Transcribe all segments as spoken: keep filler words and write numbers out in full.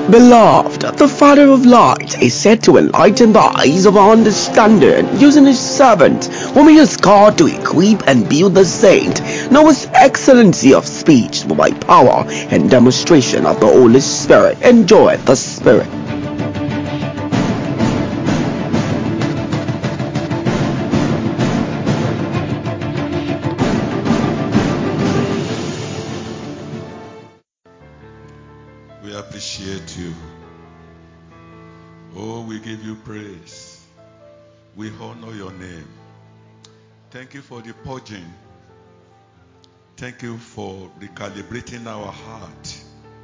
Beloved, the Father of light is said to enlighten the eyes of our understanding using his servant, whom he has called to equip and build the saint. Now his excellency of speech by power and demonstration of the Holy Spirit. Enjoy the Spirit. We appreciate you. Oh, we give you praise. We honor your name. Thank you for the purging. Thank you for recalibrating our heart.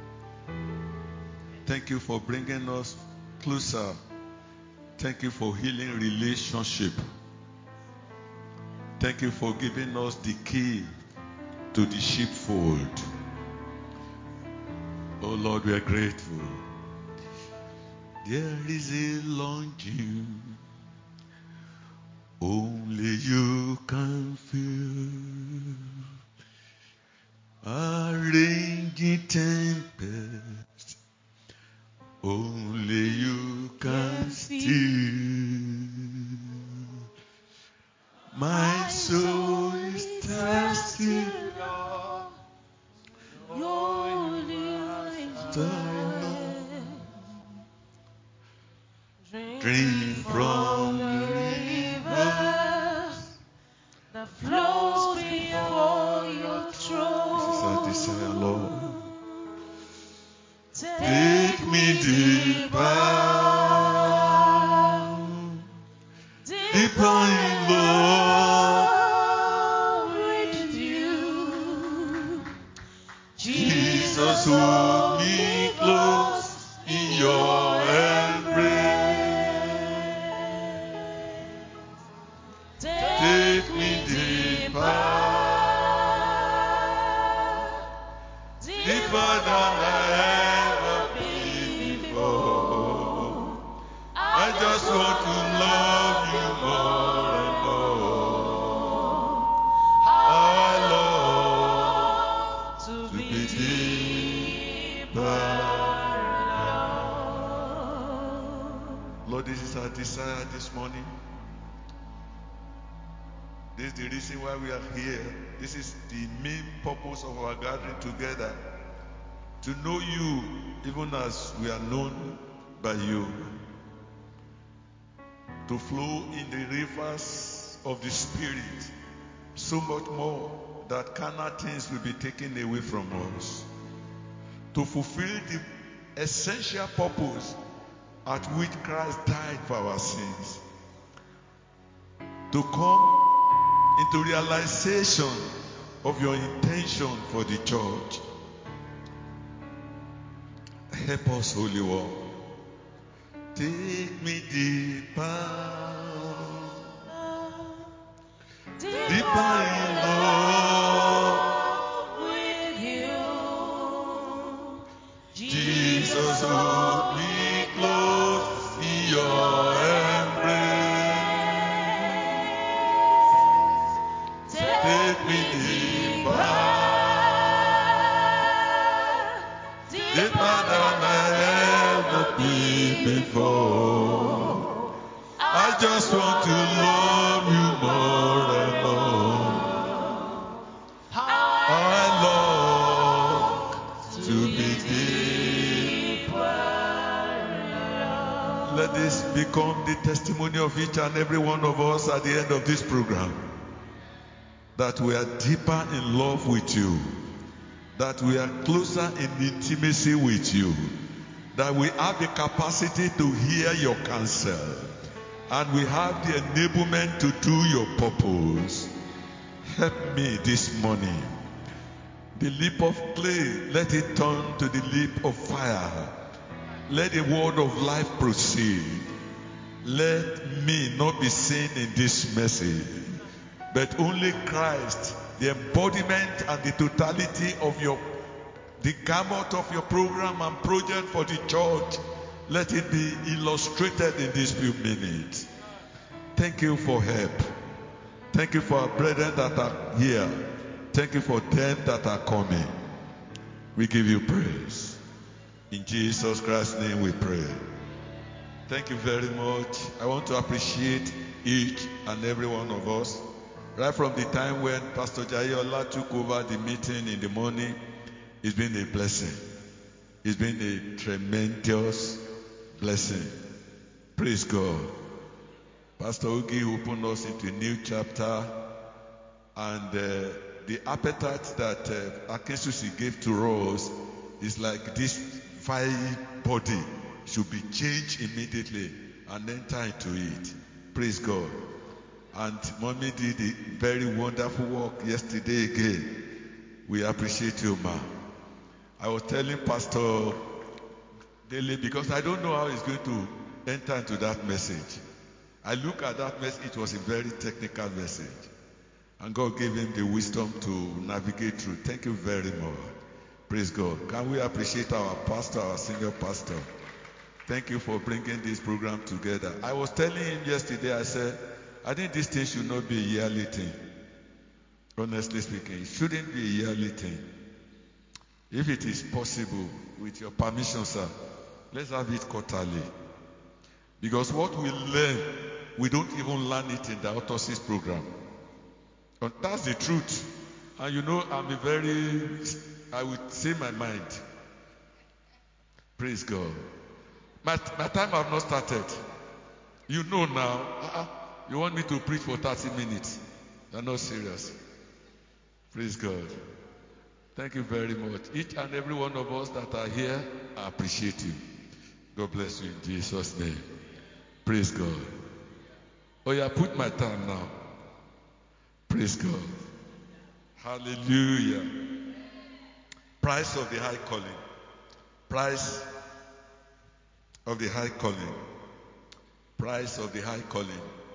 Thank you for bringing us closer. Thank you for healing relationship. Thank you for giving us the key to the sheepfold. Oh Lord, we are grateful. There is a longing only you can feel, a raging tempest only you can still. My soul is thirsty, Lord. Your drink from the rivers that flows before your throne. This is our desire, Lord. Take me deeper, deeper in love with you. Jesus, hold me close in your embrace. Take me deeper, deeper than I ever been before. I just want to love you more and more. How I love to be deeper. Lord, this is our desire this morning. This is the reason why we are here. This is the main purpose of our gathering together. To know you even as we are known by you. To flow in the rivers of the Spirit. So much more that carnal things will be taken away from us. To fulfill the essential purpose at which Christ died for our sins. To come into realization of your intention for the church. Help us, Holy One. Take me deeper, deeper in love with you. Jesus, hold me close in your embrace. Take me deeper, deeper than I ever been before. I just want to love you more and more. I long to be deeper. Let this become the testimony of each and every one of us at the end of this program. That we are deeper in love with you. That we are closer in intimacy with you. That we have the capacity to hear your counsel. And we have the enablement to do your purpose. Help me this morning. The lip of clay, let it turn to the lip of fire. Let the word of life proceed. Let me not be seen in this message, but only Christ, the embodiment and the totality of your, the gamut of your program and project for the church. Let it be illustrated in these few minutes. Thank you for help. Thank you for our brethren that are here. Thank you for them that are coming. We give you praise. In Jesus Christ's name we pray. Thank you very much. I want to appreciate each and every one of us. Right from the time when Pastor Jayola took over the meeting in the morning, it's been a blessing. It's been a tremendous blessing. Praise God. Pastor Ugi opened us into a new chapter, and uh, the appetite that uh, Akinsusi gave to us is like this fiery body should be changed immediately and enter into it. Praise God. And Mommy did a very wonderful work yesterday again. We appreciate you, ma. I was telling Pastor Dele, because I don't know how he's going to enter into that message. I look at that message, it was a very technical message. And God gave him the wisdom to navigate through. Thank you very much. Praise God. Can we appreciate our pastor, our senior pastor? Thank you for bringing this program together. I was telling him yesterday, I said, I think this thing should not be a yearly thing. Honestly speaking, it shouldn't be a yearly thing. If it is possible, with your permission, sir, let's have it quarterly. Because what we learn, we don't even learn it in the autopsy program. But that's the truth. And you know, I'm a very, I would say my mind. Praise God. My, my time have not started. You know now, uh-uh, you want me to preach for thirty minutes. You're not serious. Praise God. Thank you very much. Each and every one of us that are here, I appreciate you. God bless you in Jesus' name. Praise God. Oh yeah, put my time now. Praise God. Hallelujah. Price of the high calling. Price of the high calling. Price of the high calling.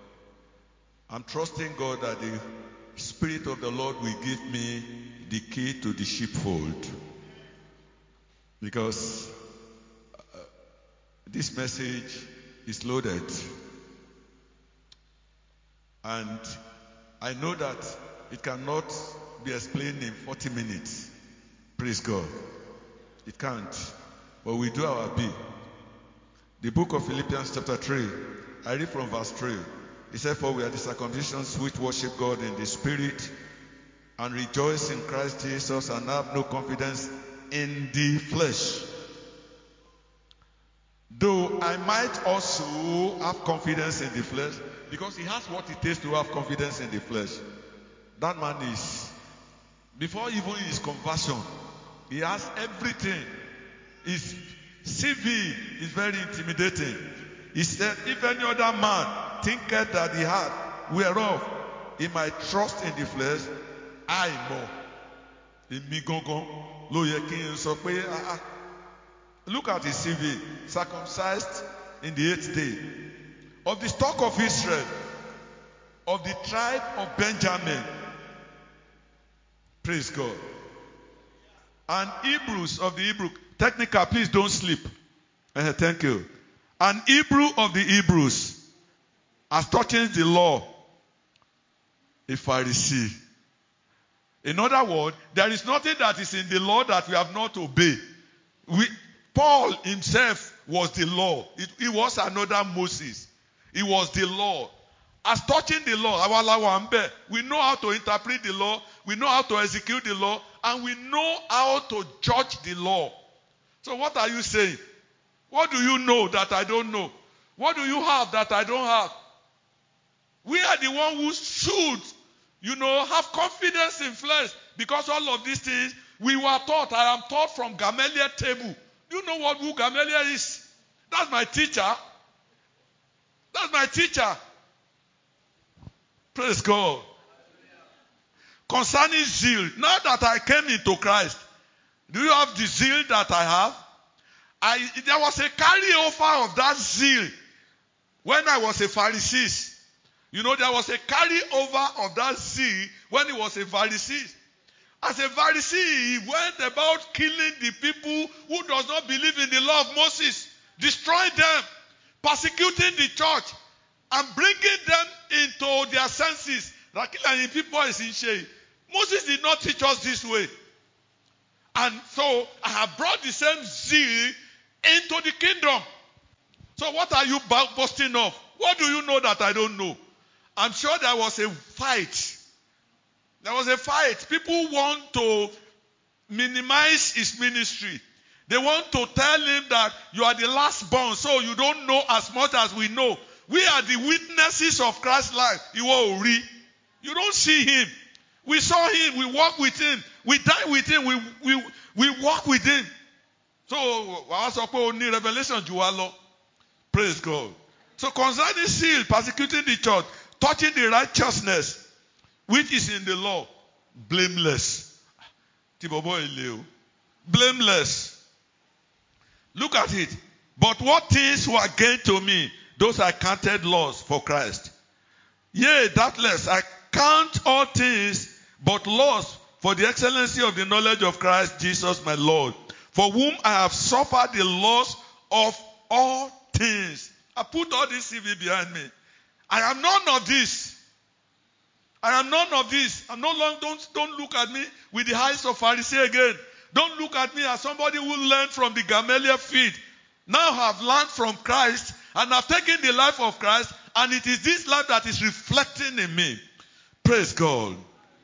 I'm trusting God that the Spirit of the Lord will give me the key to the sheepfold. Because uh, this message is loaded. And I know that it cannot be explained in forty minutes. Praise God. It can't. But we do our bit. The book of Philippians chapter three, I read from verse three. It said, for we are the circumcisions which worship God in the Spirit and rejoice in Christ Jesus and have no confidence in the flesh. Though I might also have confidence in the flesh, because he has what it takes to have confidence in the flesh. That man is, before even his conversion, he has everything. His C V is very intimidating. He said, if any other man thinketh that he had, whereof he might trust in the flesh, I more. Look at his C V. Circumcised in the eighth day. Of the stock of Israel, of the tribe of Benjamin. Praise God. And Hebrews of the Hebrew. Technical, please don't sleep. Uh, thank you. An Hebrew of the Hebrews, as touching the law, a Pharisee. In other words, there is nothing that is in the law that we have not obeyed. We, Paul himself was the law. It, he was another Moses. He was the law. As touching the law, we know how to interpret the law, we know how to execute the law, and we know how to judge the law. So what are you saying? What do you know that I don't know? What do you have that I don't have? We are the one who should, you know, have confidence in flesh, because all of these things we were taught. I am taught from Gamaliel table. Do you know what who Gamaliel is? That's my teacher. That's my teacher. Praise God. Concerning zeal, now that I came into Christ, do you have the zeal that I have? I, there was a carryover of that zeal when I was a Pharisee. You know, there was a carryover of that zeal when he was a Pharisee. As a Pharisee, he went about killing the people who does not believe in the law of Moses, destroying them, persecuting the church, and bringing them into their senses. Moses did not teach us this way. And so I have brought the same zeal into the kingdom. So what are you boasting of? What do you know that I don't know? I'm sure there was a fight. There was a fight. People want to minimize his ministry. They want to tell him that you are the last born, so you don't know as much as we know. We are the witnesses of Christ's life. You don't see him. We saw him. We walk with him. We die with him. We, we, we walk with him. So, I was only revelation. Praise God. So, concerning seal, persecuting the church, touching the righteousness which is in the law, blameless. Blameless. Look at it. But what things were gained to me, those I counted loss for Christ. Yea, doubtless, I count all things but loss for the excellency of the knowledge of Christ Jesus my Lord, for whom I have suffered the loss of all things. I put all this C V behind me. I am none of this. I am none of this. I'm no longer, don't, don't look at me with the eyes of Pharisee again. Don't look at me as somebody who learned from the Gamaliel feet. Now have learned from Christ and have taken the life of Christ, and it is this life that is reflecting in me. Praise God.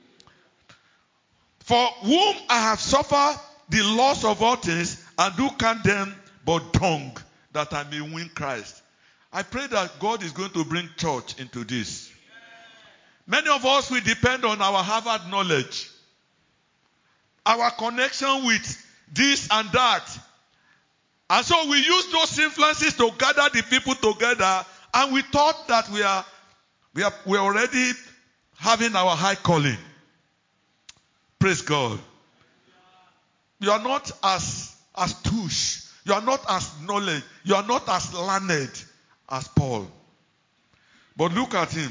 For whom I have suffered the loss of all things, and do count them but dung, that I may win Christ. I pray that God is going to bring church into this. Many of us, we depend on our Harvard knowledge, our connection with this and that. And so we use those influences to gather the people together, and we thought that we are we are we are already having our high calling. Praise God. You are not as as touche. You are not as knowledge. You are not as learned as Paul. But look at him.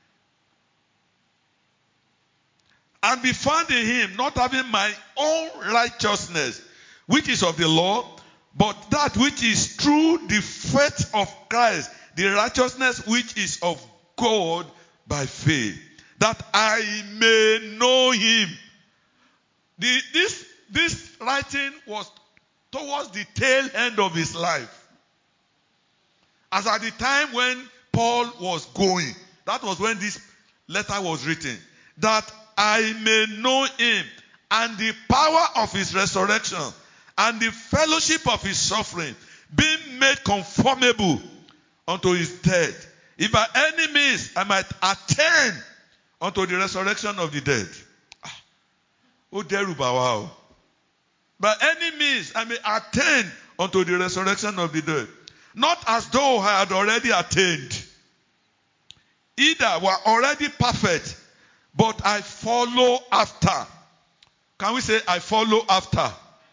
And be found in him, not having my own righteousness, which is of the law, but that which is through the faith of Christ, the righteousness which is of God by faith, that I may know him. The, this, this writing was towards the tail end of his life. As at the time when Paul was going, that was when this letter was written, that I may know him and the power of his resurrection and the fellowship of his suffering, being made conformable unto his death, if by any means I might attain unto the resurrection of the dead. Oh, Derubawa. By any means I may attain unto the resurrection of the dead. Not as though I had already attained, either were already perfect, but I follow after. Can we say, I follow after?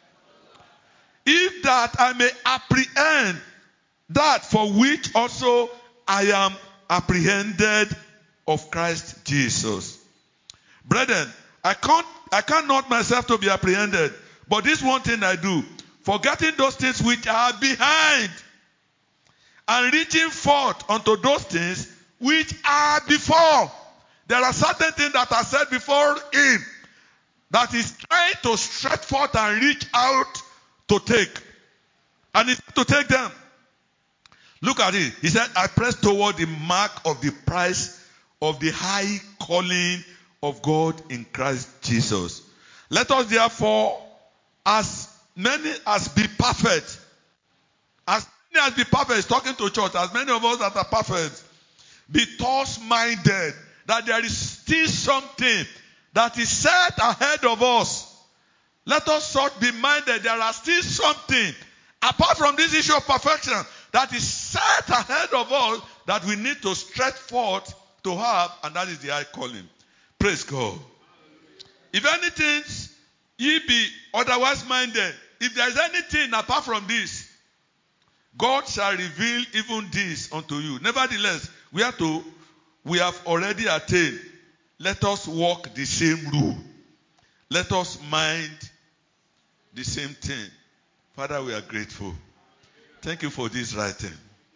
If that I may apprehend that for which also I am apprehended of Christ Jesus. Brethren, I can't, I cannot myself to be apprehended, but this one thing I do, forgetting those things which are behind, and reaching forth unto those things which are before. There are certain things that are said before him that he's trying to stretch forth and reach out to take. And he's to take them. Look at it. He said, I press toward the mark of the prize of the high calling of God in Christ Jesus. Let us therefore, as many as be perfect, as many as be perfect, he's talking to church, as many of us that are perfect, be thoughts-minded, that there is still something that is set ahead of us. Let us sort be minded, there are still something, apart from this issue of perfection, that is set ahead of us that we need to stretch forth to have, and that is the high calling. Praise God. If anything, ye be otherwise minded, if there is anything apart from this, God shall reveal even this unto you. Nevertheless, we have to, we have already attained. Let us walk the same rule. Let us mind the same thing. Father, we are grateful. Thank you for this writing.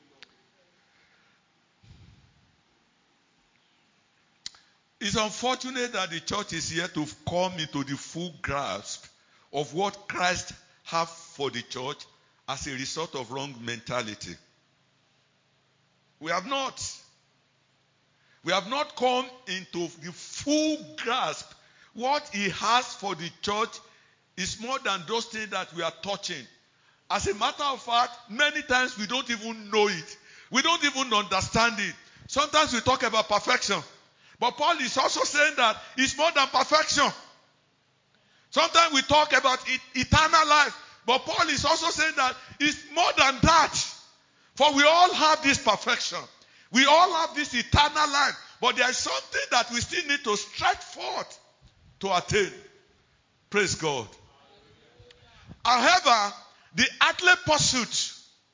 It's unfortunate that the church is here to come into the full grasp of what Christ has for the church as a result of wrong mentality. We have not. We have not come into the full grasp. What he has for the church is more than those things that we are touching. As a matter of fact, many times we don't even know it. We don't even understand it. Sometimes we talk about perfection. But Paul is also saying that it's more than perfection. Sometimes we talk about it, eternal life. But Paul is also saying that it's more than that. For we all have this perfection. We all have this eternal life. But there is something that we still need to stretch forth to attain. Praise God. However, the earthly pursuit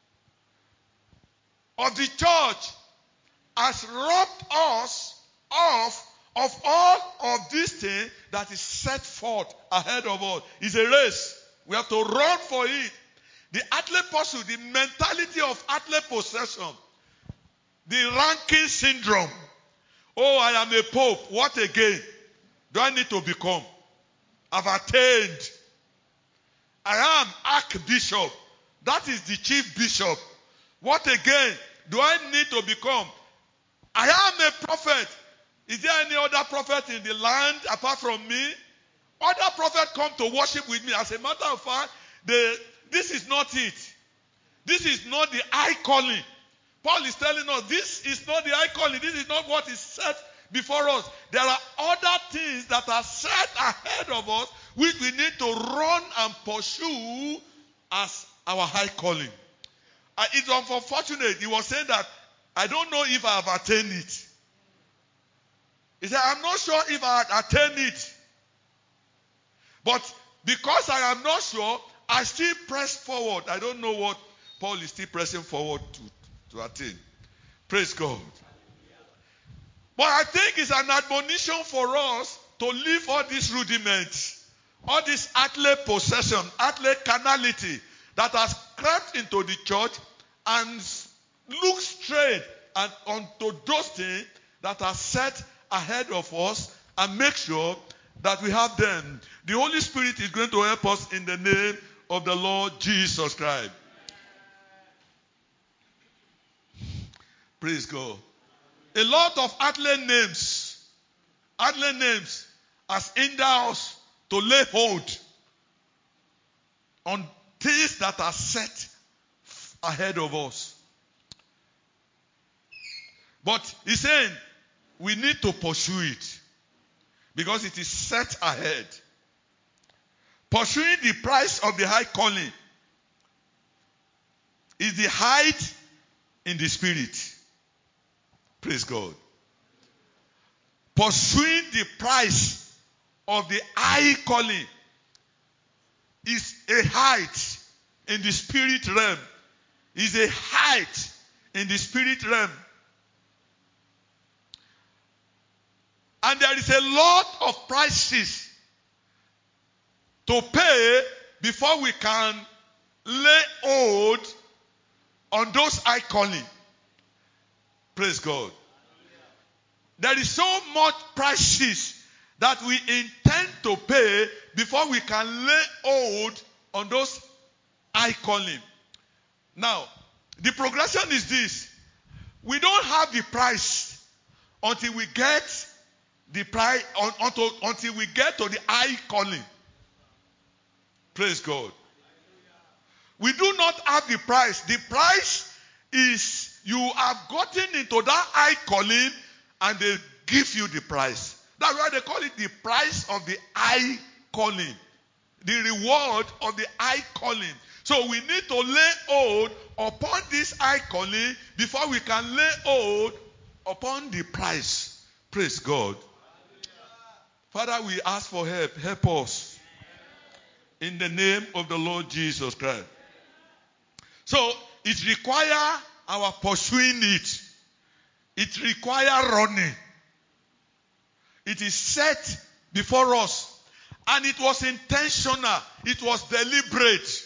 of the church has robbed us of, of all of this thing that is set forth ahead of us. It's a race. We have to run for it. The earthly pursuit, the mentality of earthly possession, the ranking syndrome. Oh, I am a pope. What again do I need to become? I've attained. I am archbishop. That is the chief bishop. What again do I need to become? I am a prophet. Is there any other prophet in the land apart from me? Other prophets come to worship with me. As a matter of fact, the, this is not it. This is not the high calling. Paul is telling us this is not the high calling. This is not what is set before us. There are other things that are set ahead of us which we need to run and pursue as our high calling. Uh, it's unfortunate. He was saying that I don't know if I have attained it. He said, I'm not sure if I had attained it. But because I am not sure, I still press forward. I don't know what Paul is still pressing forward to, to attain. Praise God. But I think it's an admonition for us to leave all these rudiments, all this earthly possession, earthly carnality that has crept into the church and look straight and onto those things that are set ahead of us and make sure that we have them. The Holy Spirit is going to help us in the name of the Lord Jesus Christ. Praise God. A lot of earthly names, earthly names has hindered us to lay hold on things that are set ahead of us. But he's saying we need to pursue it because it is set ahead. Pursuing the prize of the high calling is the height in the spirit. Praise God. Pursuing the prize of the high calling is a height in the spirit realm. Is a height in the spirit realm. And there is a lot of prices to pay before we can lay hold on those high calling. Praise God. There is so much prices that we intend to pay before we can lay hold on those high calling. Now, the progression is this. We don't have the price until we get the price until, until we get to the high calling. Praise God. We do not have the price. The price is you have gotten into that high calling and they give you the price. That's why they call it the price of the high calling. The reward of the high calling. So we need to lay hold upon this high calling before we can lay hold upon the price. Praise God. Father, we ask for help. Help us. In the name of the Lord Jesus Christ. So it requires our pursuing it. It requires running. It is set before us. And it was intentional. It was deliberate.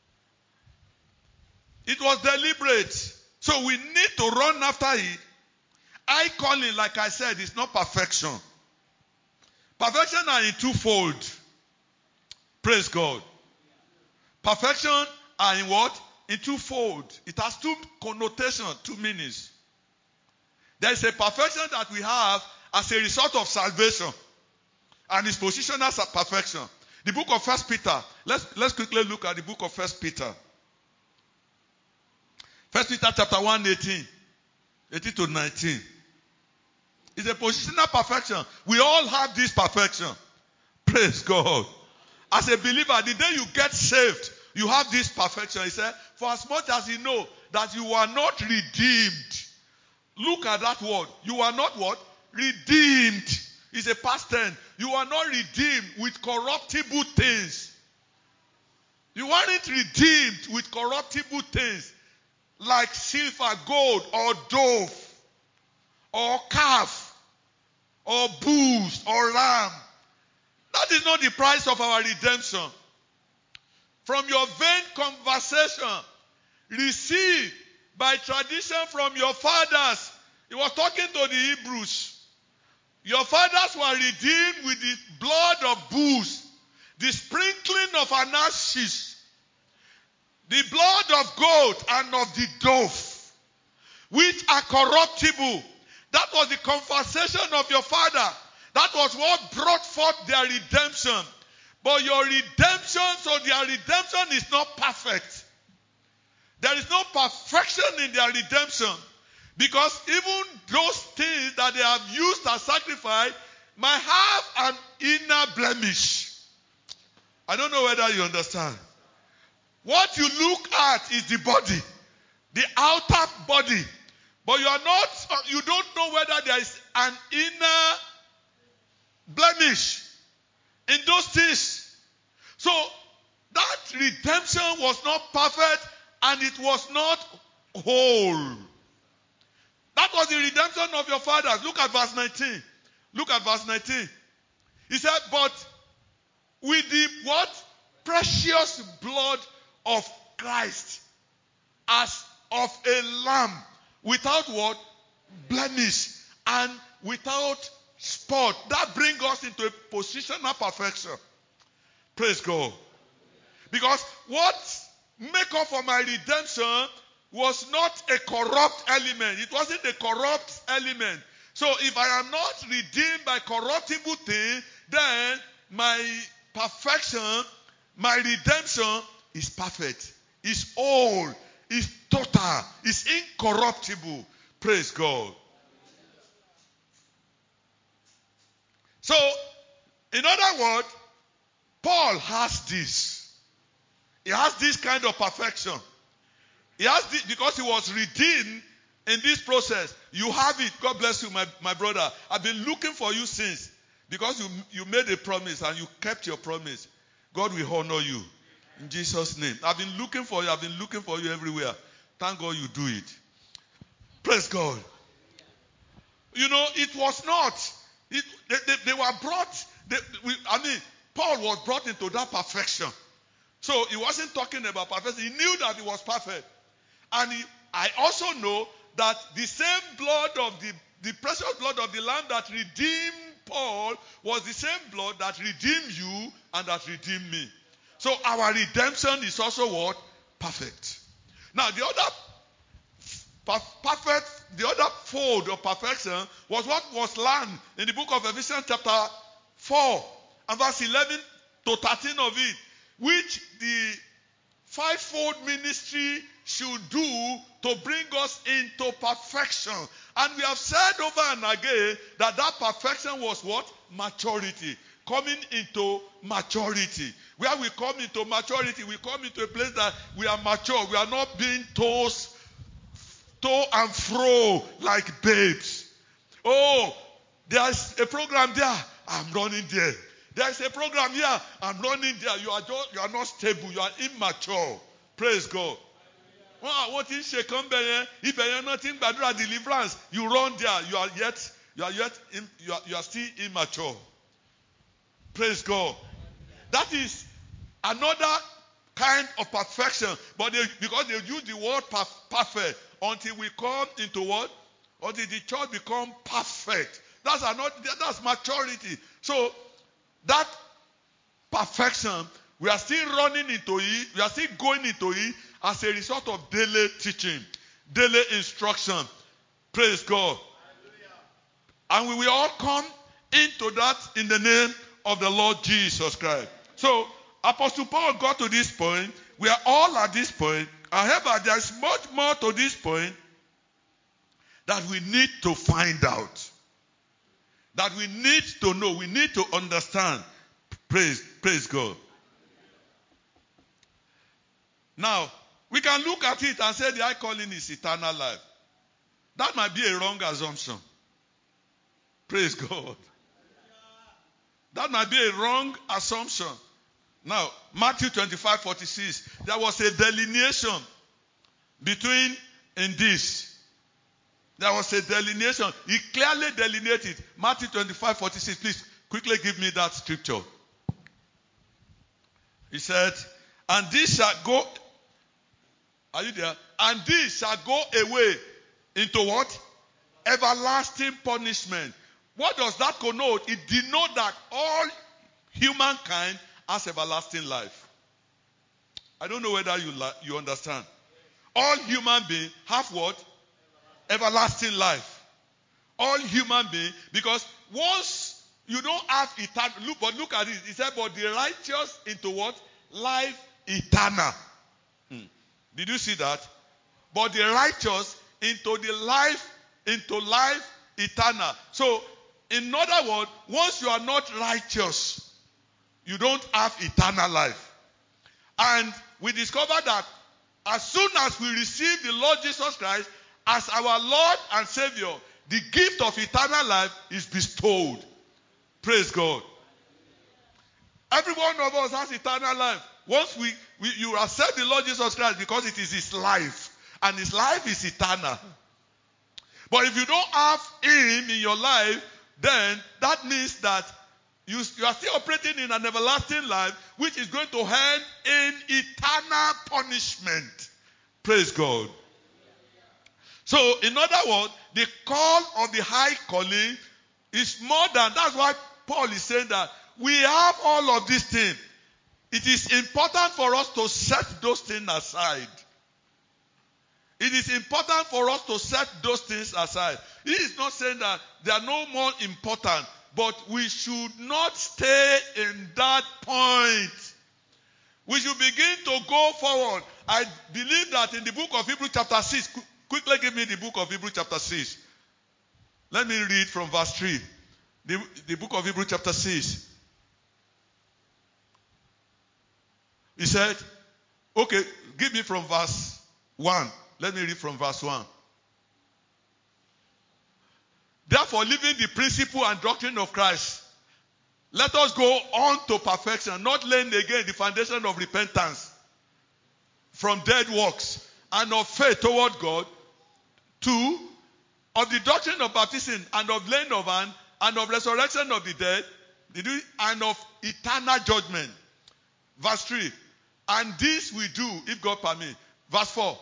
It was deliberate. So we need to run after it. High calling, like I said, is not perfection. Perfection are in twofold. Praise God. Perfection are in what? in twofold. It has two connotations, two meanings. There is a perfection that we have as a result of salvation, and its positional perfection. The book of First Peter. Let's let's quickly look at the book of First Peter. First Peter chapter one, eighteen, eighteen to nineteen. It's a positional perfection. We all have this perfection. Praise God. As a believer, the day you get saved, you have this perfection. He said, for as much as you know that you are not redeemed. Look at that word. You are not what? Redeemed. It's a past tense. You are not redeemed with corruptible things. You aren't redeemed with corruptible things like silver, gold, or dove, or calf, or bulls, or lamb. That is not the price of our redemption. From your vain conversation received by tradition from your fathers. He was talking to the Hebrews. Your fathers were redeemed with the blood of bulls, the sprinkling of an ashes, the blood of goat and of the dove, which are corruptible. That was the conversation of your father. That was what brought forth their redemption. But your redemption, so their redemption is not perfect. There is no perfection in their redemption. Because even those things that they have used as sacrifice might have an inner blemish. I don't know whether you understand. What you look at is the body, the outer body. But you are not, you don't know whether there is an inner blemish in those things. So that redemption was not perfect and it was not whole. That was the redemption of your fathers. Look at verse nineteen. Look at verse nineteen. He said, but with the what? Precious blood of Christ, as of a lamb, without what? Blemish and without spot. That brings us into a positional perfection. Praise God. Because what make up for my redemption was not a corrupt element. It wasn't a corrupt element. So if I am not redeemed by corruptible thing, then my perfection, my redemption is perfect, is whole, is total, is incorruptible. Praise God. So, in other words, Paul has this. He has this kind of perfection. He has this because he was redeemed in this process. You have it. God bless you, my, my brother. I've been looking for you since. Because you, you made a promise and you kept your promise. God will honor you. In Jesus' name. I've been looking for you. I've been looking for you everywhere. Thank God you do it. Praise God. You know, it was not. It, they, they, they were brought. They, we, I mean, Paul was brought into that perfection. So he wasn't talking about perfection. He knew that he was perfect. And he, I also know that the same blood of the, the precious blood of the Lamb that redeemed Paul was the same blood that redeemed you and that redeemed me. So our redemption is also what? Perfect. Now the other perfect, the other fold of perfection was what was learned in the book of Ephesians chapter four and verse eleven to thirteen of it, which the fivefold ministry should do to bring us into perfection. And we have said over and again that that perfection was what? Maturity. Coming into maturity. Where we come into maturity, we come into a place that we are mature. We are not being tossed to and fro like babes. Oh, there's a program there. I'm running there. There's a program here. I'm running there. You are just, you are not stable. You are immature. Praise God. What is shaken? If you are not in deliverance, you run there. You are yet, you are yet, you are, you are still immature. Praise God. That is another kind of perfection. But they, because they use the word perfect until we come into what? Until the church become perfect. That's another. That's maturity. So that perfection, we are still running into it. We are still going into it. as a result of daily teaching, daily instruction. Praise God. And we will all come into that in the name of the Lord Jesus Christ. So, Apostle Paul got to this point. We are all at this point. However, there is much more to this point that we need to find out. That we need to know. We need to understand. Praise, praise God. Now, we can look at it and say the high calling is eternal life. That might be a wrong assumption. Praise God. That might be a wrong assumption. Now, Matthew twenty-five forty-six, there was a delineation between in this. There was a delineation. He clearly delineated. Matthew twenty-five forty-six, please quickly give me that scripture. He said, and this shall go, are you there? And this shall go away into what? Everlasting punishment. What does that connote? It denotes that all humankind has everlasting life. I don't know whether you you understand. All human beings have what? Everlasting life. All human beings, because once you don't have eternal, look, but look at it. He said, but the righteous into what? Life eternal. Hmm. Did you see that? But the righteous into the life, into life eternal. So, in other words, once you are not righteous, you don't have eternal life. And we discover that as soon as we receive the Lord Jesus Christ as our Lord and Savior, the gift of eternal life is bestowed. Praise God. Every one of us has eternal life. Once we, we you accept the Lord Jesus Christ, because it is his life, and his life is eternal. But if you don't have him in your life, then that means that you, you are still operating in an everlasting life, which is going to end in eternal punishment. Praise God. So, in other words, the call of the high calling is more than, that's why Paul is saying that we have all of these things. It is important for us to set those things aside. It is important for us to set those things aside. He is not saying that they are no more important, but we should not stay in that point. We should begin to go forward. I believe that in the book of Hebrews chapter six, qu- quickly give me the book of Hebrews chapter six. Let me read from verse three. The, the book of Hebrews chapter six. He said, okay, give me from verse one. Let me read from verse one. Therefore, leaving the principle and doctrine of Christ, let us go on to perfection, not laying again the foundation of repentance from dead works and of faith toward God. Two, of the doctrine of baptism and of laying of hand and of resurrection of the dead, and of eternal judgment. Verse three, and this we do if God permit. Verse four,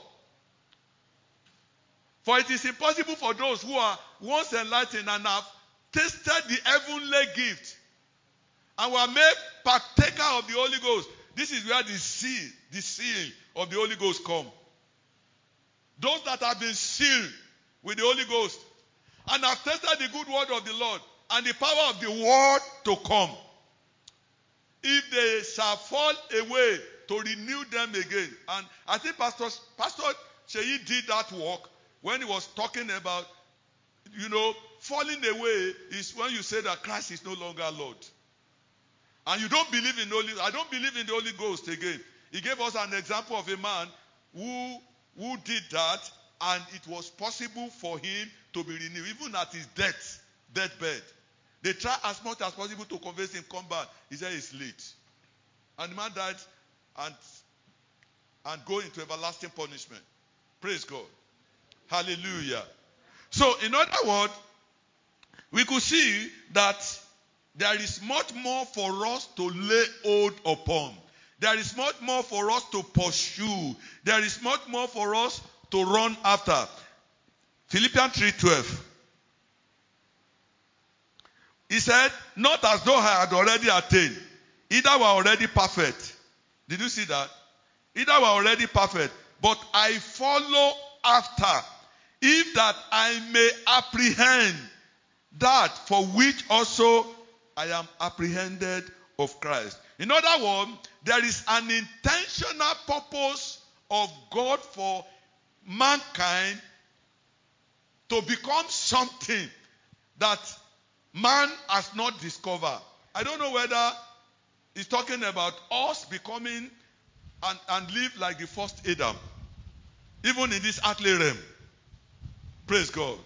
for it is impossible for those who are once enlightened and have tasted the heavenly gift and were made partaker of the Holy Ghost. This is where the seal, the seal of the Holy Ghost come. Those that have been sealed with the Holy Ghost and have tasted the good word of the Lord and the power of the word to come. If they shall fall away, to renew them again. And I think Pastor, Pastor Sheyi did that work when he was talking about, you know, falling away is when you say that Christ is no longer Lord. And you don't believe in the Holy, I don't believe in the Holy Ghost again. He gave us an example of a man who, who did that, and it was possible for him to be renewed, even at his death, deathbed. They tried as much as possible to convince him, come back. He said it's late. And the man died and, and go into everlasting punishment. Praise God. Hallelujah. So, in other words, we could see that there is much more for us to lay hold upon. There is much more for us to pursue. There is much more for us to run after. Philippians three twelve. He said, not as though I had already attained. Either were already perfect. Did you see that? Either were already perfect. but I follow after, if that I may apprehend that for which also I am apprehended of Christ. In other words, there is an intentional purpose of God for mankind to become something that man has not discovered. I don't know whether he's talking about us becoming and, and live like the first Adam, even in this earthly realm. Praise God.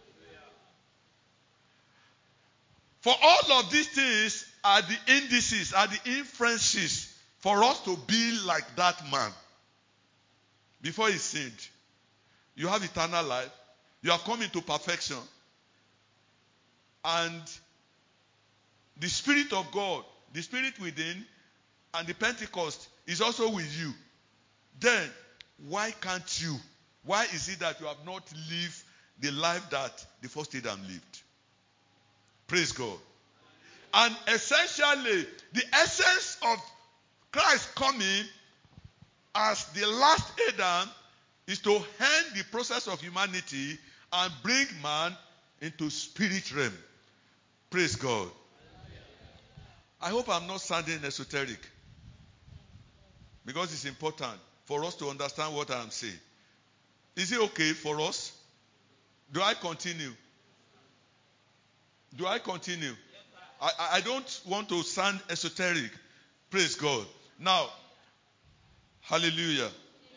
For all of these things are the indices, are the inferences for us to be like that man. Before he sinned, you have eternal life. You have come into perfection. And the Spirit of God, the Spirit within, and the Pentecost is also with you. Then, why can't you? Why is it that you have not lived the life that the first Adam lived? Praise God. And essentially, the essence of Christ coming as the last Adam is to end the process of humanity and bring man into spirit realm. Praise God. I hope I'm not sounding esoteric, because it's important for us to understand what I'm saying. Is it okay for us? Do I continue? Do I continue? I, I don't want to sound esoteric. Praise God. Now, hallelujah.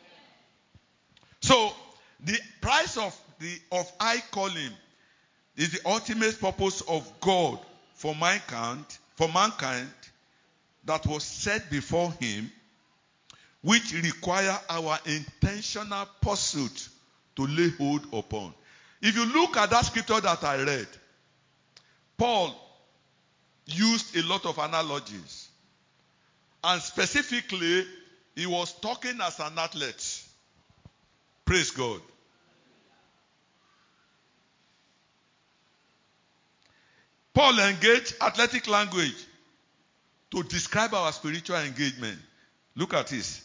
So, the price of the of I calling is the ultimate purpose of God for mankind, for mankind that was set before him, which require our intentional pursuit to lay hold upon. If you look at that scripture that I read, Paul used a lot of analogies. And specifically, he was talking as an athlete. Praise God. Paul engaged athletic language to describe our spiritual engagement. Look at this.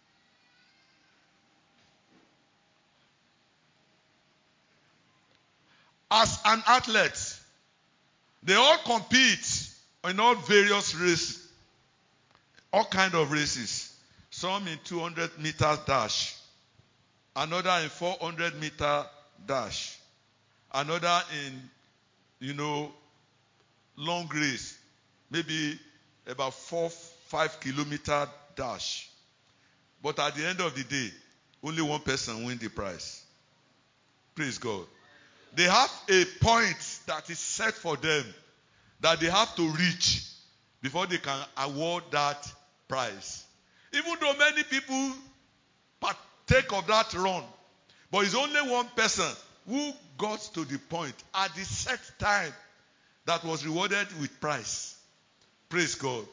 As an athlete, they all compete in all various races, all kind of races. Some in two hundred meter dash, another in four hundred meter dash, another in, you know, long race, maybe about four, five kilometer dash. But at the end of the day, only one person wins the prize. Praise God. They have a point that is set for them that they have to reach before they can award that prize. Even though many people partake of that run, but it's only one person who got to the point at the set time that was rewarded with prize. Praise God.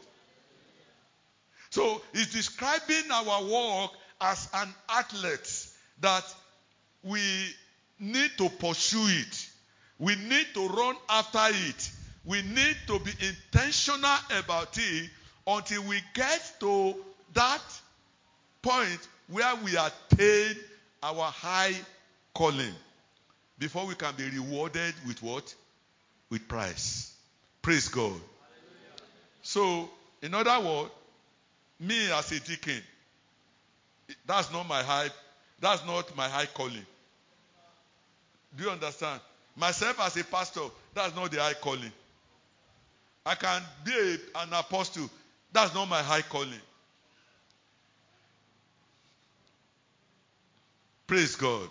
So he's describing our work as an athlete, that we need to pursue it. We need to run after it. We need to be intentional about it until we get to that point where we attain our high calling, before we can be rewarded with what? With prize. Praise God. Hallelujah. So, in other words, me as a deacon, that's not my high, that's not my high calling. Do you understand? Myself as a pastor, that's not the high calling. I can be a, an apostle, that's not my high calling. Praise God.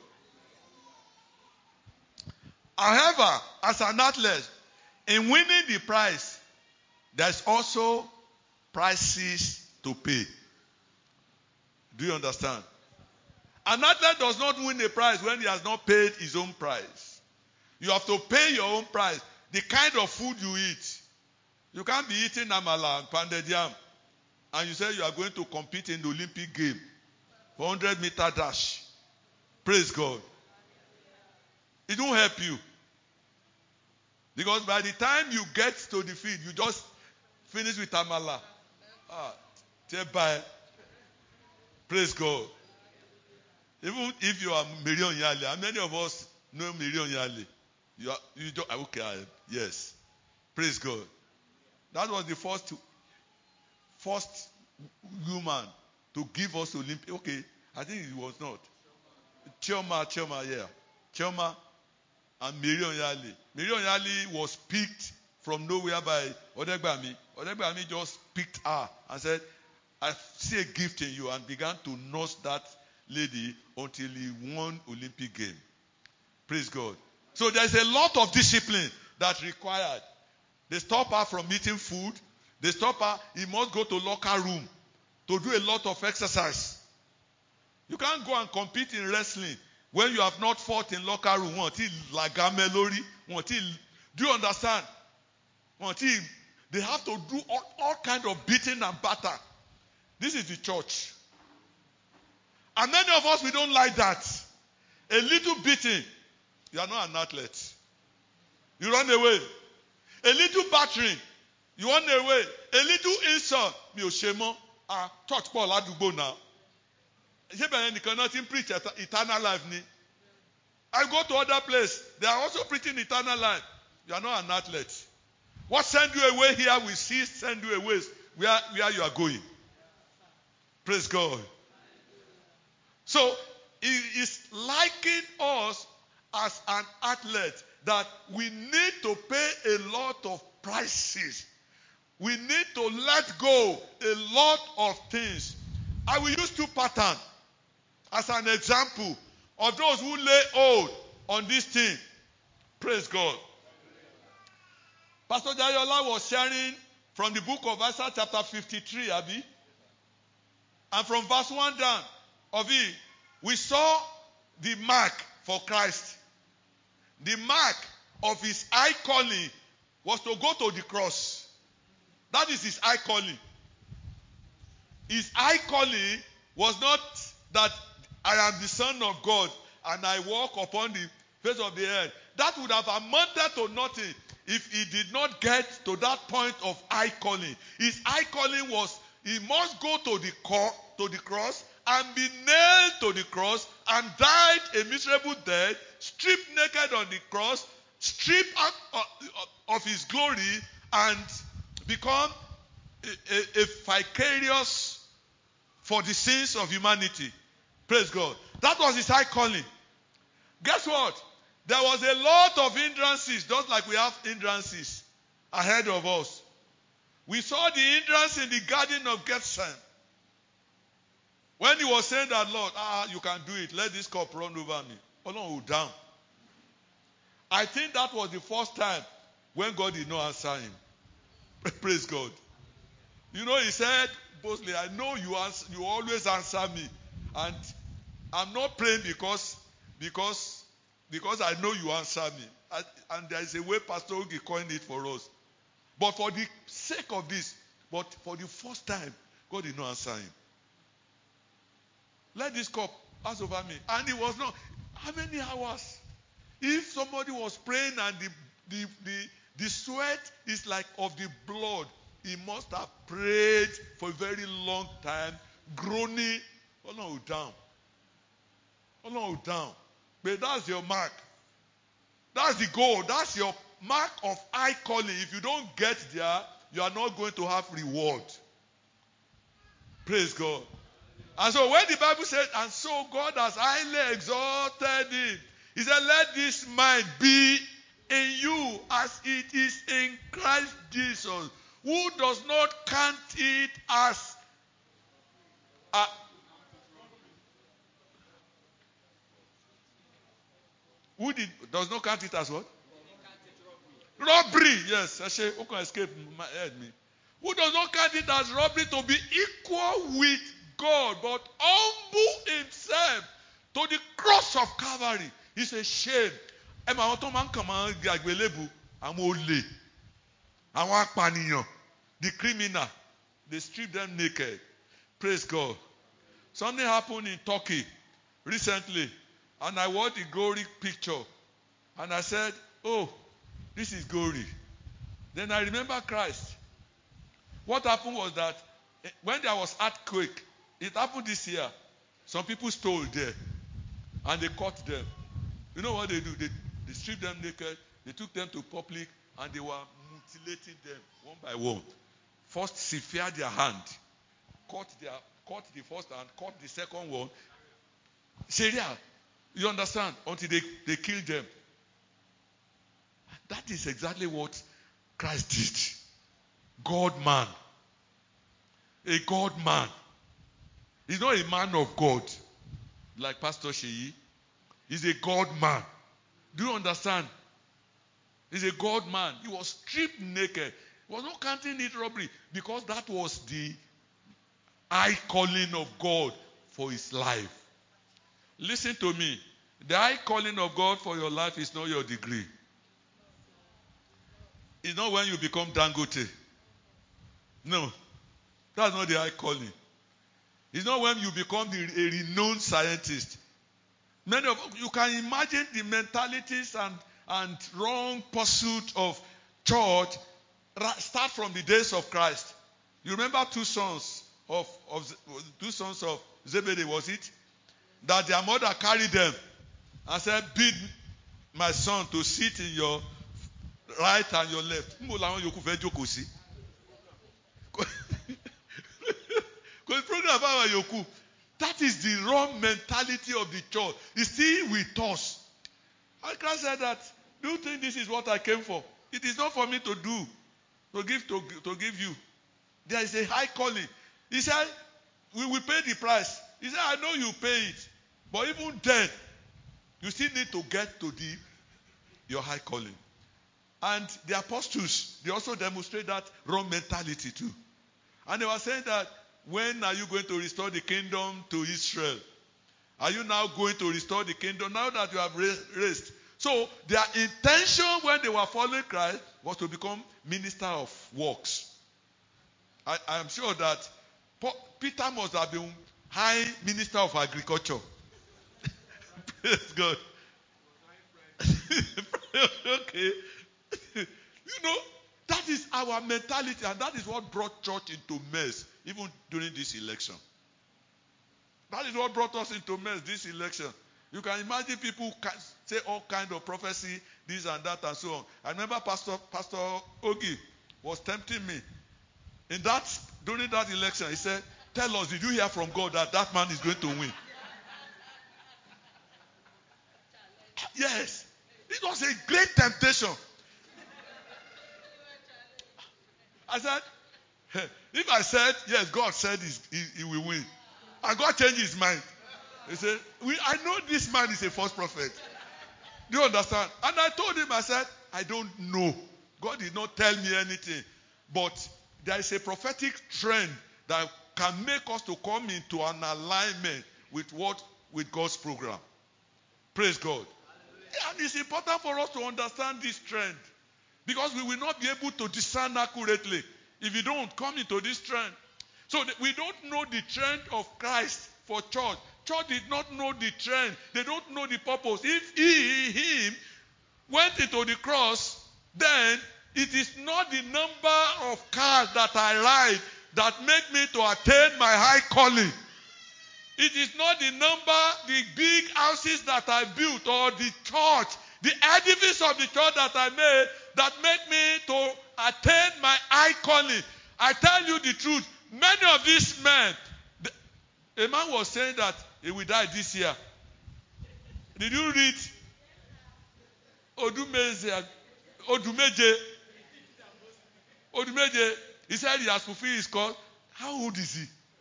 However, as an athlete, in winning the prize, there's also prices to pay. Do you understand? An athlete does not win a prize when he has not paid his own price. You have to pay your own price. The kind of food you eat. You can't be eating amala and pounded yam, and you say you are going to compete in the Olympic game for one hundred meter dash. Praise God. It won't help you. Because by the time you get to the field, you just finish with amala. Ah, bye. Praise God. Even if you are Marion Yale, how many of us know Marion Yale? You are, you don't, okay, I, yes. Praise God. That was the first, first woman to give us Olympic. Okay, I think it was not. Chioma, Chioma, yeah. Chioma and Marion Yale. Marion Yale was picked from nowhere by Odegbami. Odegbami just picked her and said, I see a gift in you, and began to nurse that lady until he won Olympic game. Praise God. So there's a lot of discipline that's required. They stop her from eating food. They stop her. He must go to locker room to do a lot of exercise. You can't go and compete in wrestling when you have not fought in locker room. Do you understand? They have to do all, all kinds of beating and batter. This is the church. And many of us, we don't like that. A little beating, you are not an athlete. You run away. A little battering, you run away. A little insult, mi ò ṣe mọ́. Ah, church Paul Adugbo now. Ṣé bẹ̀rẹ̀ nìkan náà ti ń preach eternal life ni? I go to other place. They are also preaching eternal life. You are not an athlete. What send you away here will see send you away where, where you are going. Praise God. So, it is liking us as an athlete that we need to pay a lot of prices. We need to let go a lot of things. I will use two patterns as an example of those who lay hold on this thing. Praise God. Pastor Jayola was sharing from the book of Isaiah chapter fifty-three, Abi. And from verse one down of it, we saw the mark for Christ. The mark of his high calling was to go to the cross. That is his high calling. His high calling was not that I am the Son of God and I walk upon the face of the earth. That would have amounted to nothing if he did not get to that point of high calling. His high calling was he must go to the, cor- to the cross and be nailed to the cross and died a miserable death, stripped naked on the cross, stripped out of his glory, and become a, a, a vicarious for the sins of humanity. Praise God. That was his high calling. Guess what? There was a lot of hindrances, just like we have hindrances ahead of us. We saw the hindrance in the Garden of Gethsemane. When he was saying that, Lord, ah, you can do it. Let this cup run over me. Olorun will down. I think that was the first time when God did not answer him. Praise God. You know, he said boldly, I know you answer, you always answer me. And I'm not praying because, because, because I know you answer me. And, and there is a way Pastor Ogi coined it for us. But for the sake of this, but for the first time, God did not answer him. Let this cup pass over me. And it was not. How many hours? If somebody was praying and the, the, the, the sweat is like of the blood, he must have prayed for a very long time, groaning. Oh no, down. Oh no, down. But that's your mark. That's the goal. That's your mark of high calling. If you don't get there, you are not going to have reward. Praise God. And so when the Bible says, and so God has highly exalted him, he said, let this mind be in you as it is in Christ Jesus, who does not count it as a, who did, does not count it as what? Robbery. Yes, I say, who can escape my head me? Who does not count it as robbery to be equal with God, but humble himself to the cross of Calvary. It's a shame. Ẹ máa wọn tó máa ń kàn máa ń gbàgbélébù àwọn olè, àwọn apànìyàn, the criminal, they strip them naked. Praise God. Something happened in Turkey recently, and I watched the glory picture, and I said, "Oh, this is glory." Then I remember Christ. What happened was that when there was earthquake, it happened this year. Some people stole there. and they caught them. You know what they do? They, they stripped them naked. They took them to public and they were mutilating them one by one. First, severed their hand, cut their, cut the first hand, cut the second one. Sharia, you understand? Until they, they killed them. That is exactly what Christ did. God man. A God man. He's not a man of God like Pastor Sheyi. He's a God man. Do you understand? He's a God man. He was stripped naked. He was not counting it robbery because that was the high calling of God for his life. Listen to me. The high calling of God for your life is not your degree. It's not when you become Dangote. No. That's not the high calling. It's not when you become the, a renowned scientist. Many of you can imagine the mentalities and, and wrong pursuit of church start from the days of Christ. You remember two sons of, of two sons of Zebedee, was it? That their mother carried them and said, bid my son to sit in your right and your left. That is the wrong mentality of the church. It's still with us. And Christ said that, do you think this is what I came for? It is not for me to do, to give to, to give you. There is a high calling. He said, we will pay the price. He said, I know you pay it. But even then, you still need to get to the your high calling. And the apostles, they also demonstrate that wrong mentality too. And they were saying that, when are you going to restore the kingdom to Israel? Are you now going to restore the kingdom now that you have raised? So their intention when they were following Christ was to become minister of works. I, I am sure that Peter must have been high minister of agriculture. Praise God. Okay. You know, that is our mentality, and that is what brought church into mess, even during this election. That is what brought us into mess, this election. You can imagine people can say all kinds of prophecy, this and that and so on. I remember Pastor Pastor Ogi was tempting me. In that, during that election, he said, tell us, did you hear from God that that man is going to win? Yes. It was a great temptation. I said, hey, if I said, yes, God said he, he will win, and God changed his mind. He said, we, I know this man is a false prophet. Do you understand? And I told him, I said, I don't know. God did not tell me anything. But there is a prophetic trend that can make us to come into an alignment with what? With God's program. Praise God. And it's important for us to understand this trend. Because we will not be able to discern accurately if we don't come into this trend. So we don't know the trend of Christ for church. Church did not know the trend. They don't know the purpose. If he, him, went into the cross, then it is not the number of cars that I ride that make me to attain my high calling. It is not the number, the big houses that I built or the church, the edifice of the church that I made that make me to attain my high calling. I tell you the truth. Many of these men, the, a man was saying that he will die this year. Did you read Odumeze, Odumeje? Odumeje, he said he has fulfilled his call. How old is he?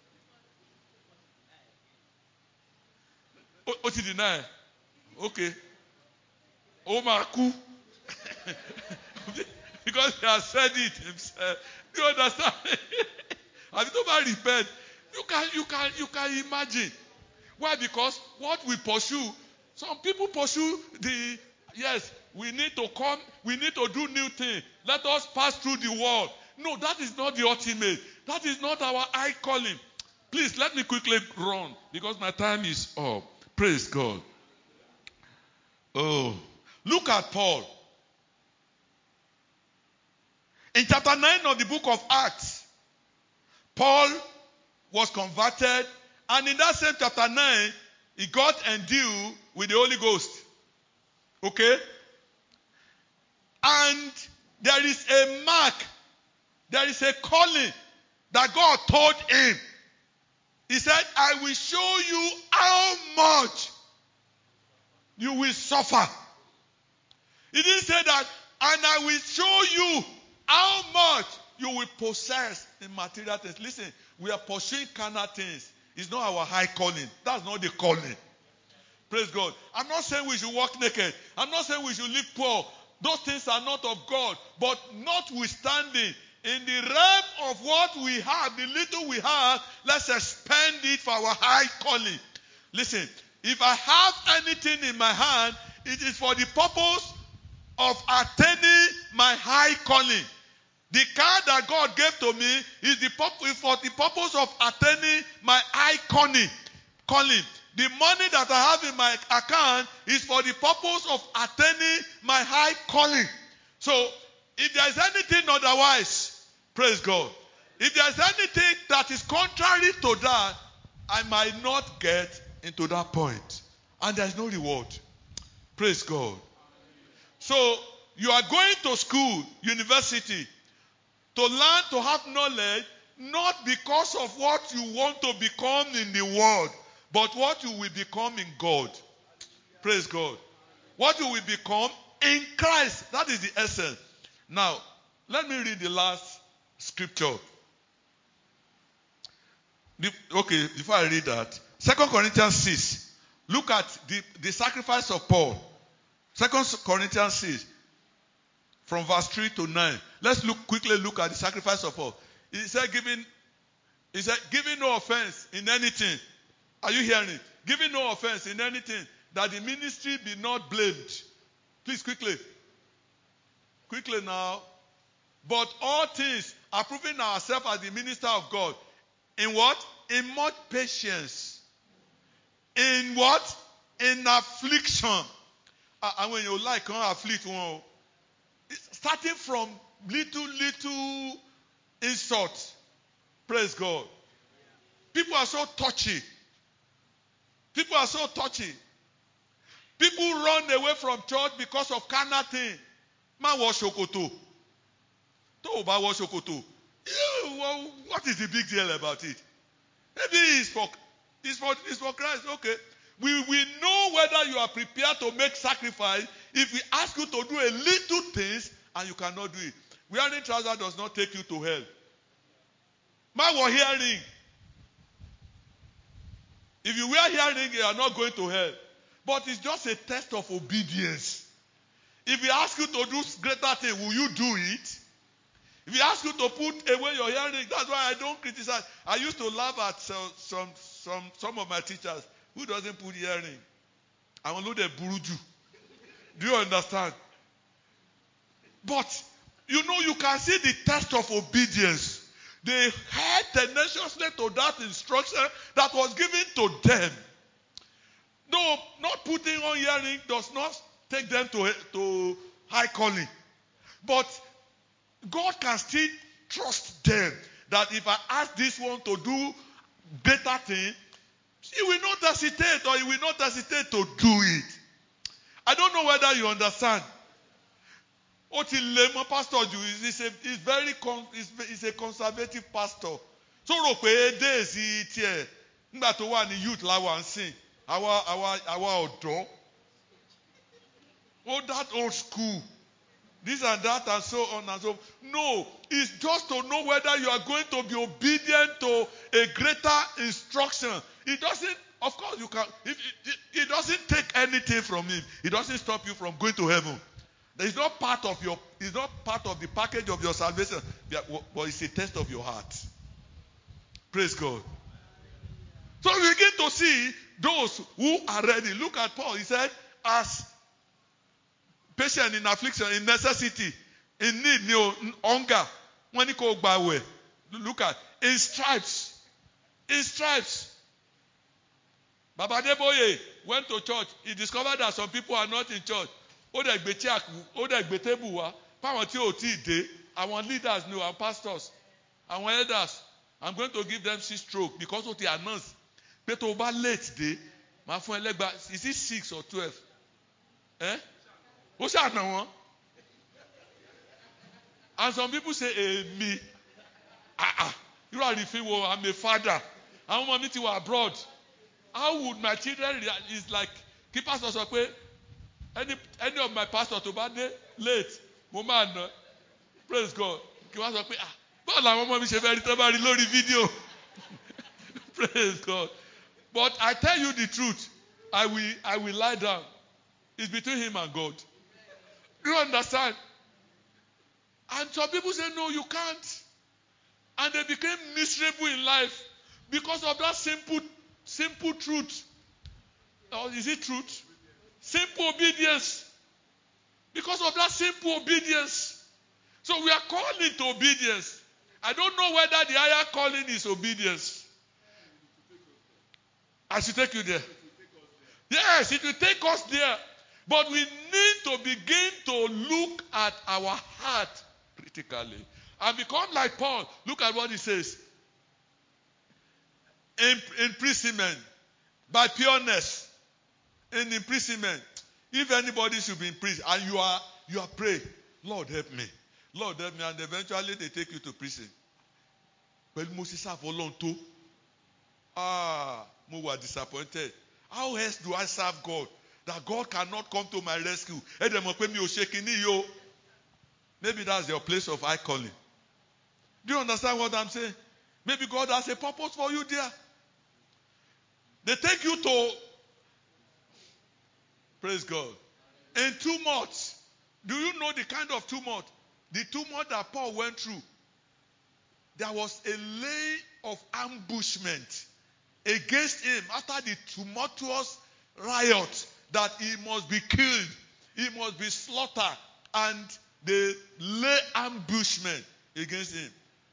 O ti deny. Okay. Omaku. Because he has said it himself. Do you understand? Have you ever repent? You can, you can, you can imagine. Why? Because what we pursue, some people pursue the, yes, we need to come, we need to do new things. Let us pass through the world. No, that is not the ultimate. That is not our high calling. Please, let me quickly run because my time is up. Praise God. Oh, look at Paul. In chapter nine of the book of Acts, Paul was converted, and in that same chapter nine, He got endued with the Holy Ghost. Okay? And there is a mark, there is a calling that God told him. He said, I will show you how much you will suffer. He didn't say that, and I will show you how much you will possess in material things. Listen, we are pursuing carnal things. It's not our high calling. That's not the calling. Praise God. I'm not saying we should walk naked. I'm not saying we should live poor. Those things are not of God. But notwithstanding, in the realm of what we have, the little we have, let's expend it for our high calling. Listen, if I have anything in my hand, it is for the purpose of attaining my high calling. The car that God gave to me is the purpose, for the purpose of attaining my high calling. calling. The money that I have in my account is for the purpose of attaining my high calling. So, if there is anything otherwise, praise God. If there is anything that is contrary to that, I might not get into that point. And there is no reward. Praise God. So, you are going to school, university, to learn to have knowledge, not because of what you want to become in the world, but what you will become in God. Praise God. What you will become in Christ. That is the essence. Now, let me read the last scripture. The, okay, before I read that, Second Corinthians six. Look at the, the sacrifice of Paul. Second Corinthians six. From verse three to nine. Let's look quickly look at the sacrifice of Paul. He said, giving, he said, giving no offense in anything. Are you hearing it? Giving no offense in anything, that the ministry be not blamed. Please, quickly. Quickly now. But all things, approving ourselves as the minister of God. In what? In much patience. In what? In affliction. And when you like, can't afflict one. Starting from little, little insult. Praise God. People are so touchy. People are so touchy. People run away from church because of carnal thing. Man was shokoto. Tó bá wọ shokoto. What is the big deal about it? Maybe it's for, it's for, it's for Christ. Okay. We will know whether you are prepared to make sacrifice if we ask you to do a little things and you cannot do it. Wearing trousers does not take you to hell. Man was hearing. If you wear hearing, you are not going to hell. But it's just a test of obedience. If we ask you to do greater things, will you do it? If we ask you to put away your hearing, that's why I don't criticize. I used to laugh at some some some, some of my teachers who doesn't put hearing. I want to do the buruju. Do you understand? But you know, you can see the test of obedience. They held tenaciously to that instruction that was given to them. No, not putting on hearing does not take them to, to high calling. But God can still trust them that if I ask this one to do better thing, he will not hesitate or he will not hesitate to do it. I don't know whether you understand. Otilemo pastor is a is very con, is, is a conservative pastor. So rò pé days tiẹ̀ nígbà tó wà ní youth la wà ń sìn àwa àwa àwa ọ̀dọ́. Oh, that old school. This and that and so on and so on. No, it's just to know whether you are going to be obedient to a greater instruction. It doesn't, of course you can, it, it, it doesn't take anything from him. It doesn't stop you from going to heaven. It's not part of your, it's not part of the package of your salvation, but it's a test of your heart. Praise God. So we begin to see those who are ready. Look at Paul. He said, as patient in affliction, in necessity, in need, in hunger. When he called by way, look at in stripes, in stripes. Baba Deboye went to church. He discovered that some people are not in church. Oda gbetia, oda gbetebu wa. Power ti o ti de. Our leaders know, our pastors, our elders. I'm going to give them six stroke because of the announce. But over late day, My friend Legba, is it six or twelve? Eh? What's that now? And some people say, eh, me. Ah, ah. You are the well, I'm a father. I want me to go abroad. How would my children react? It's like, keep pastor so any any of my pastors to bad day late. Woman, praise God. Keep pastor say, ah, but la mama mi se very terrible lórí video. Praise God. But I tell you the truth. I will I will lie down. It's between him and God. Do you understand? And some people say, no, you can't. And they became miserable in life because of that simple, simple truth. Or is it truth? Simple obedience. Because of that simple obedience. So we are calling to obedience. I don't know whether the higher calling is obedience. I should take you there. Yes, it will take us there. But we need to begin to look at our heart critically. And become like Paul. Look at what he says. In, imprisonment. By pureness. In imprisonment. If anybody should be in prison and you are you are praying, Lord help me. Lord help me. And eventually they take you to prison. But Moses have too. Ah, I was disappointed. How else do I serve God? That God cannot come to my rescue. Maybe that's your place of high calling. Do you understand what I'm saying? Maybe God has a purpose for you there. They take you to, praise God, in tumult. Do you know the kind of tumult? The tumult that Paul went through. There was a lay of ambushment against him after the tumultuous riot that he must be killed, he must be slaughtered, and they lay ambushment against him.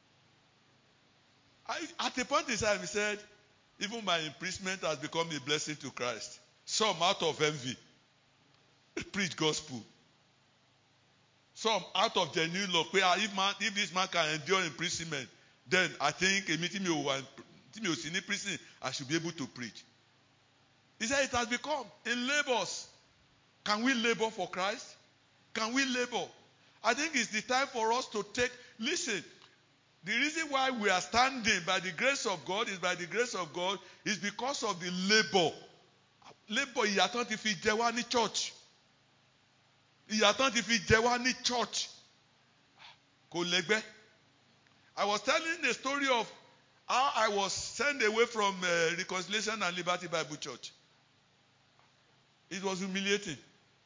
I, at a point in time, he said, even my imprisonment has become a blessing to Christ. Some out of envy preach gospel. Some out of genuine love. If, man, if this man can endure imprisonment, then I think a meeting in prison, I should be able to preach. He said it has become in labors. Can we labor for Christ? Can we labor? I think it's the time for us to take, listen, the reason why we are standing by the grace of God is by the grace of God is because of the labor. Labor, ìyàtọ̀ ti fi jẹ wá ní church. Ìyàtọ̀ ti fi jẹ wá ní church. Kò lẹ́gbẹ́. I was telling the story of how I was sent away from uh, Reconciliation and Liberty Bible Church. It was humiliating.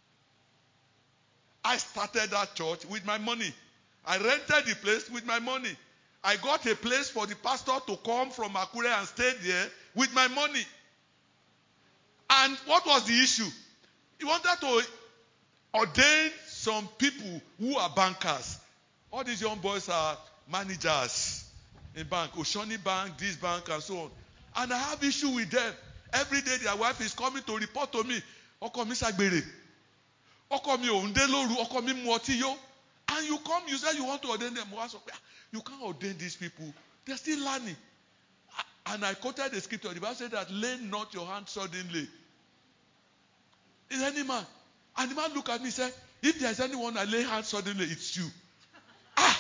I started that church with my money. I rented the place with my money. I got a place for the pastor to come from Akure and stay there with my money. And what was the issue? He wanted to ordain some people who are bankers. All these young boys are managers in bank. Oshoni Bank, this bank, and so on. And I have issue with them. Every day their wife is coming to report to me. Ọkọ mi ṣàgbèrè. Ọkọ mi ò ń dé lóru. Ọkọ mi mu ọtí yó. And you come, you say you want to ordain them. You can't ordain these people. They're still learning. And I quoted the scripture. The Bible said that lay not your hand suddenly. Is any man? And the man looked at me and said, if there's anyone I lay hands suddenly, it's you. Ah!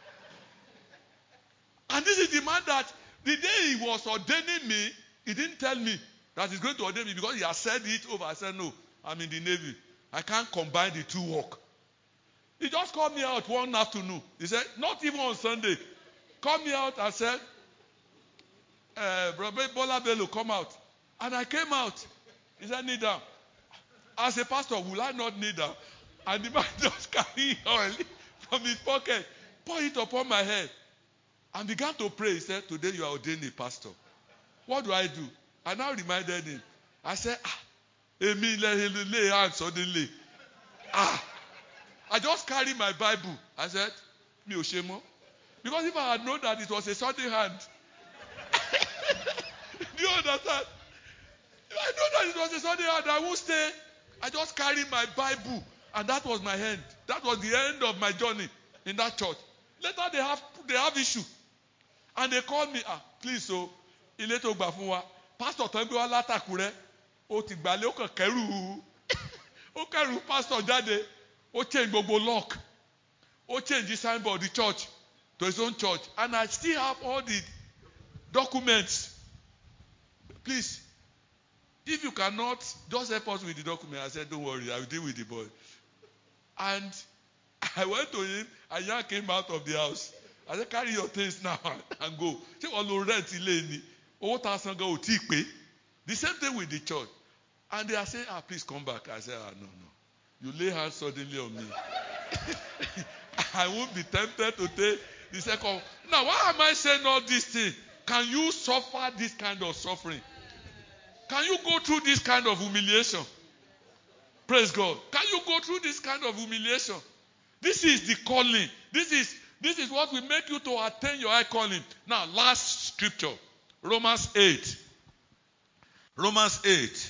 And this is the man that the day he was ordaining me, he didn't tell me that he's going to ordain me because he has said it over. I said, no, I'm in the Navy. I can't combine the two work. He just called me out one afternoon. He said, not even on Sunday. Called me out and said, uh, Brother Bola Bello, come out. And I came out. He said, kneel down. As a pastor, will I not kneel down? And the man just carried oil from his pocket, pour it upon my head, and began to pray. He said, today you are ordained a pastor. What do I do? I now reminded him. I said, ah, Emi lay hands suddenly. Ah. I just carried my Bible. I said, mi ò ṣe mọ́. Because if I had known that it was a sudden hand. Do you understand? If I know that it was a sudden hand, I won't stay. I just carried my Bible. And that was my end. That was the end of my journey in that church. Later they have they have issue. And they called me, ah, please, so, ilé tó gbà fún wa. Pastor tó ń gbé wá láti Àkúrẹ́. ó ti gbalẹ̀ ó kàn kẹ́rù ó kẹ́rù pastor jáde ó change gbogbo lock ó change the signboard the church to his own church, and I still have all the documents. Please, if you cannot, just help us with the document. I said, don't worry, I will deal with the boy. And I went to him, and Yan came out of the house. I said, carry your things now and go. Say, oh, rent ilé owó tá san gan ò tí pé. The same thing with the church. And they are saying, ah, please come back. I said, ah, no, no. You lay hands suddenly on me. I won't be tempted to take the second. Now, why am I saying all these things? Can you suffer this kind of suffering? Can you go through this kind of humiliation? Praise God. Can you go through this kind of humiliation? This is the calling. This is this is what will make you to attain your high calling. Now, last scripture. Romans eight. Romans eight.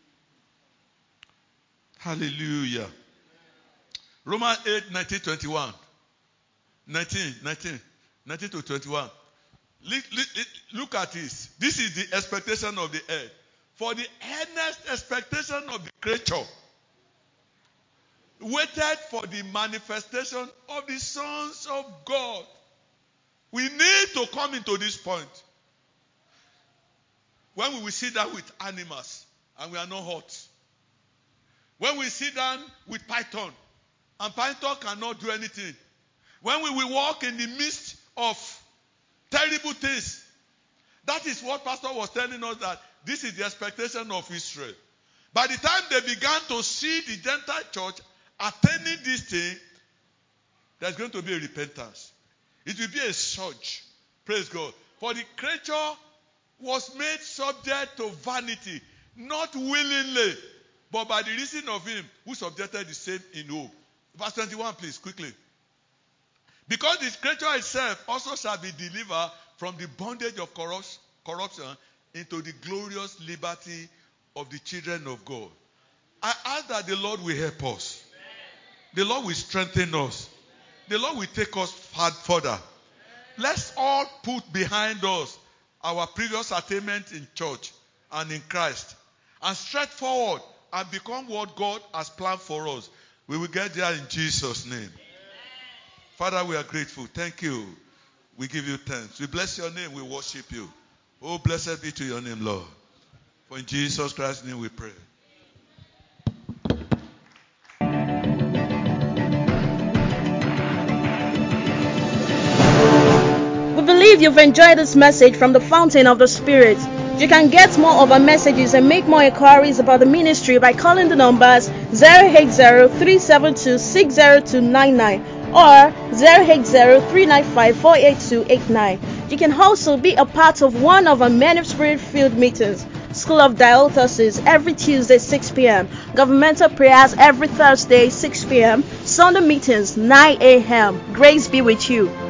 Hallelujah. Romans eight, nineteen, twenty-one. nineteen, nineteen, nineteen to twenty-one. Look, look, look at this. This is the expectation of the earth. For the earnest expectation of the creature waited for the manifestation of the sons of God. We need to come into this point. When we will sit down with animals and we are not hurt. When we sit down with python and python cannot do anything. When we will walk in the midst of terrible things. That is what Pastor was telling us, that this is the expectation of Israel. By the time they began to see the Gentile church attaining this thing, there's going to be a repentance. It will be a surge. Praise God. For the creature was made subject to vanity, not willingly, but by the reason of him who subjected the same in hope. Verse twenty-one, please, quickly. Because the creature itself also shall be delivered from the bondage of corruption into the glorious liberty of the children of God. I ask that the Lord will help us. The Lord will strengthen us. The Lord will take us further. Let's all put behind us our previous attainment in church and in Christ and stretch forward and become what God has planned for us. We will get there in Jesus' name. Father, we are grateful. Thank you. We give you thanks. We bless your name. We worship you. Oh, blessed be to your name, Lord. For in Jesus Christ's name we pray. We believe you've enjoyed this message from the Fountain of the Spirit. You can get more of our messages and make more inquiries about the ministry by calling the numbers zero eight zero, three seven two, six zero two nine nine or zero eight zero, three nine five, four eight two eight nine. You can also be a part of one of our many Spirit-filled meetings. School of Dialysis every Tuesday six p.m. Governmental prayers every Thursday six p.m. Sunday meetings nine a.m. Grace be with you.